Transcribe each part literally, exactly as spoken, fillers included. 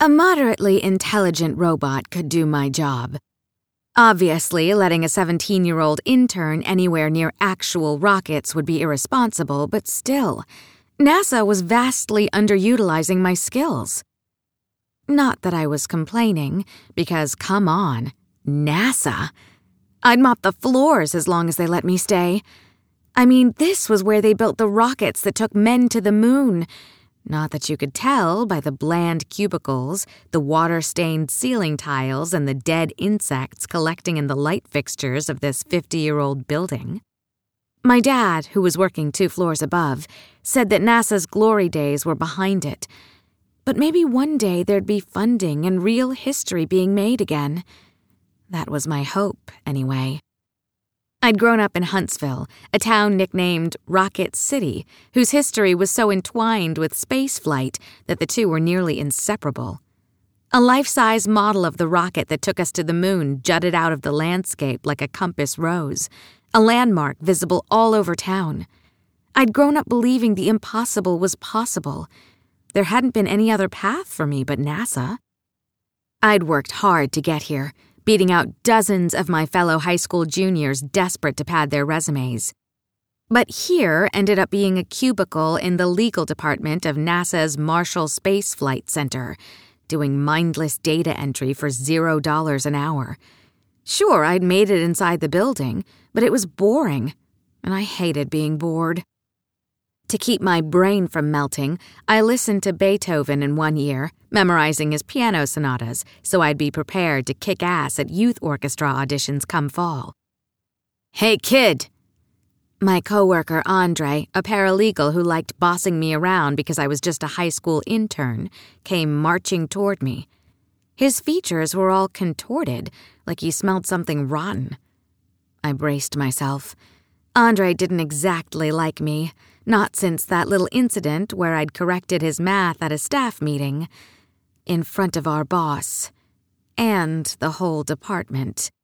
A moderately intelligent robot could do my job. Obviously, letting a seventeen-year-old intern anywhere near actual rockets would be irresponsible, but still, NASA was vastly underutilizing my skills. Not that I was complaining, because come on, NASA. I'd mop the floors as long as they let me stay. I mean, this was where they built the rockets that took men to the moon. Not that you could tell by the bland cubicles, the water-stained ceiling tiles, and the dead insects collecting in the light fixtures of this fifty-year-old building. My dad, who was working two floors above, said that NASA's glory days were behind it. But maybe one day there'd be funding and real history being made again. That was my hope, anyway. I'd grown up in Huntsville, a town nicknamed Rocket City, whose history was so entwined with spaceflight that the two were nearly inseparable. A life-size model of the rocket that took us to the moon jutted out of the landscape like a compass rose, a landmark visible all over town. I'd grown up believing the impossible was possible. There hadn't been any other path for me but NASA. I'd worked hard to get here, beating out dozens of my fellow high school juniors desperate to pad their resumes. But here ended up being a cubicle in the legal department of NASA's Marshall Space Flight Center, doing mindless data entry for zero dollars an hour. Sure, I'd made it inside the building, but it was boring, and I hated being bored. To keep my brain from melting, I listened to Beethoven in one ear, memorizing his piano sonatas so I'd be prepared to kick ass at youth orchestra auditions come fall. "Hey, kid!" My coworker Andre, a paralegal who liked bossing me around because I was just a high school intern, came marching toward me. His features were all contorted, like he smelled something rotten. I braced myself. Andre didn't exactly like me. Not since that little incident where I'd corrected his math at a staff meeting, in front of our boss, and the whole department.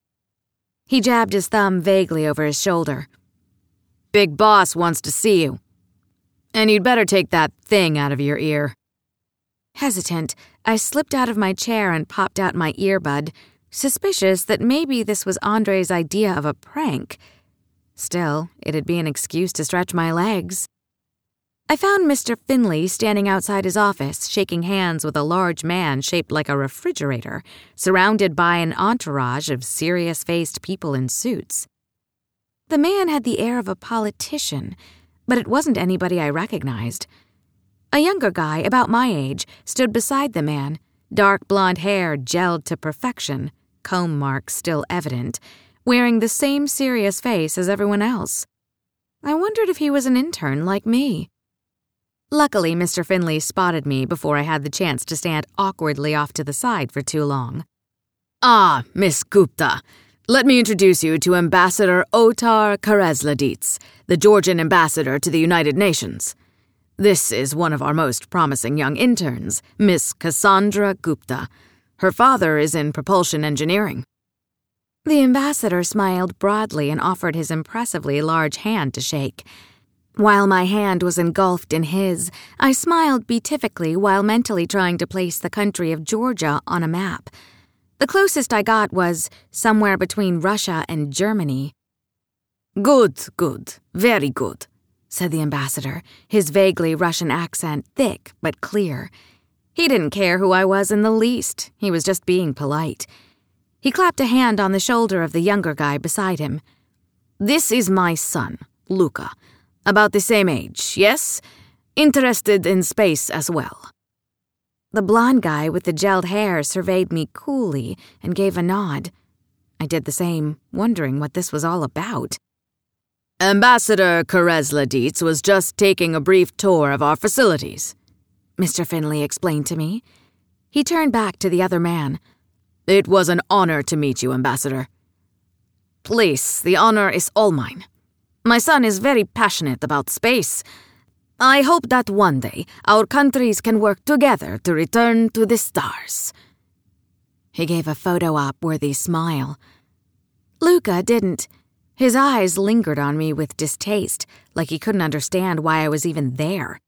He jabbed his thumb vaguely over his shoulder. "Big boss wants to see you. And you'd better take that thing out of your ear." Hesitant, I slipped out of my chair and popped out my earbud, suspicious that maybe this was Andre's idea of a prank. Still, it'd be an excuse to stretch my legs. I found Mister Finley standing outside his office, shaking hands with a large man shaped like a refrigerator, surrounded by an entourage of serious-faced people in suits. The man had the air of a politician, but it wasn't anybody I recognized. A younger guy, about my age, stood beside the man, dark blonde hair gelled to perfection, comb marks still evident, wearing the same serious face as everyone else. I wondered if he was an intern like me. Luckily, Mister Finley spotted me before I had the chance to stand awkwardly off to the side for too long. "Ah, Miss Gupta, let me introduce you to Ambassador Otar Karesladits, the Georgian ambassador to the United Nations. This is one of our most promising young interns, Miss Cassandra Gupta. Her father is in propulsion engineering." The ambassador smiled broadly and offered his impressively large hand to shake. While my hand was engulfed in his, I smiled beatifically while mentally trying to place the country of Georgia on a map. The closest I got was somewhere between Russia and Germany. "Good, good, very good," said the ambassador, his vaguely Russian accent thick but clear. He didn't care who I was in the least. He was just being polite. He clapped a hand on the shoulder of the younger guy beside him. "This is my son, Luca. About the same age, yes? Interested in space as well." The blonde guy with the gelled hair surveyed me coolly and gave a nod. I did the same, wondering what this was all about. "Ambassador Karesladits was just taking a brief tour of our facilities," Mister Finley explained to me. He turned back to the other man. "It was an honor to meet you, Ambassador." "Please, the honor is all mine. My son is very passionate about space. I hope that one day our countries can work together to return to the stars." He gave a photo-op-worthy smile. Luca didn't. His eyes lingered on me with distaste, like he couldn't understand why I was even there.